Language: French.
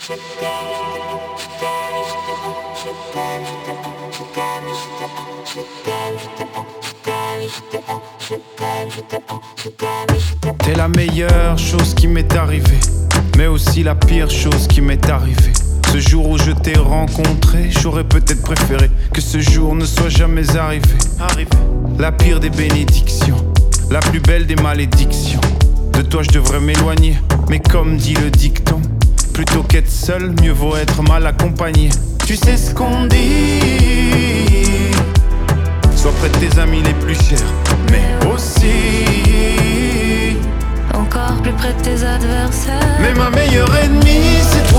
T'es la meilleure chose qui m'est arrivée, mais aussi la pire chose qui m'est arrivée. Ce jour où je t'ai rencontré, j'aurais peut-être préféré que ce jour ne soit jamais arrivé. La pire des bénédictions, la plus belle des malédictions. De toi je devrais m'éloigner, mais comme dit le dicton, plutôt qu'être seul, mieux vaut être mal accompagné. Tu sais ce qu'on dit, sois près de tes amis les plus chers, mais aussi encore plus près de tes adversaires. mais ma meilleure ennemie c'est